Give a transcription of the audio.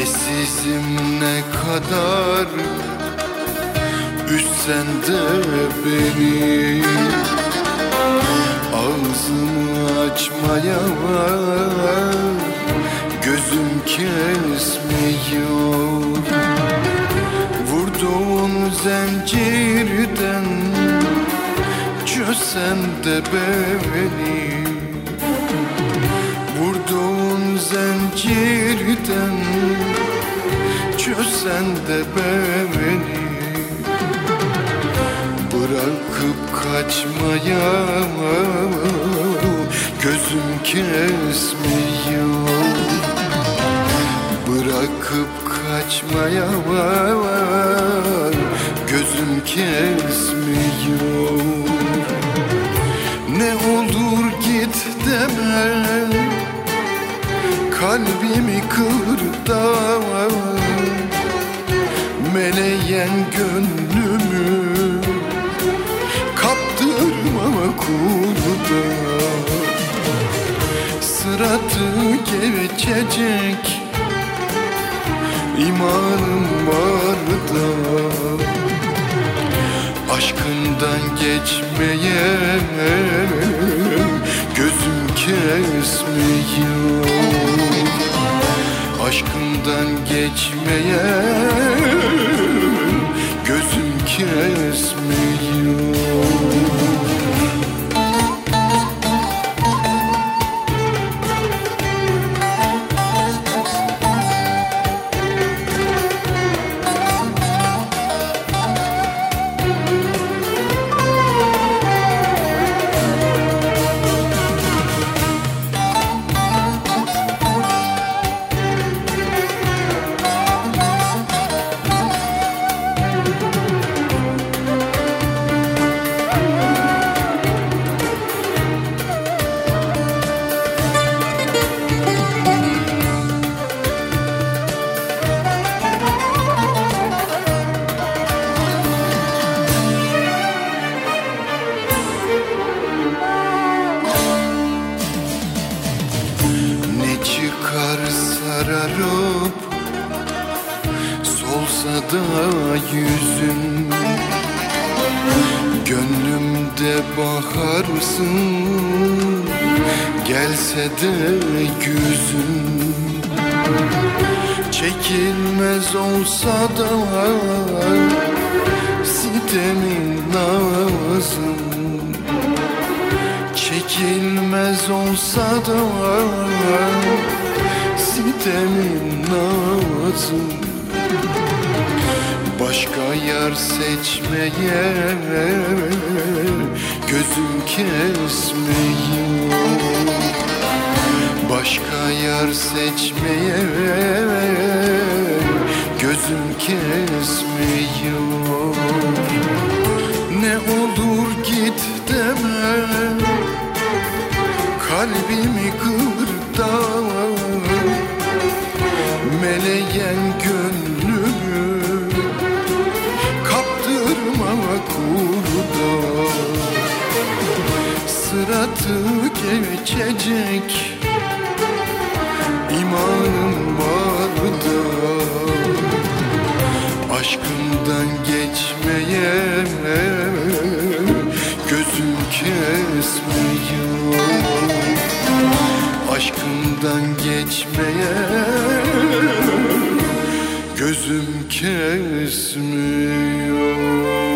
Sessizim ne kadar üstsen de beni, ağzımı açmaya gözüm kesmiyor. Vurduğun zincirden çözsen de beni, vurduğun zincirden çözsen de beni, bırakıp kaçmaya gözüm kesmiyor. Bırakıp kaçmaya gözüm kesmiyor. Ne olur git deme, kalbimi kır da meleyen gönlümü kaptırma kurda. Sıratı geçecek imanım var da, aşkından geçmeye gözüm kesmiyor. Aşkından geçmeye gözüm kesmiyor. Sararıp solsa da yüzün, gönlümde baharsın gelse de güzün. Çekilmez olsa da sitemin nazım, çekilmez olsa da sitemin nazım. Başka yar seçmeye gözüm kesmiyor. Başka yar seçmeye gözüm kesmiyor. Ne olur git deme, kalbimi kır da meleyen gönlümü kaptırma kurda. Sıratı geçecek imanım var da, aşkımdan geçmeye gözüm kesmiyor. Aşkımdan geçmeye gözüm kesmiyor.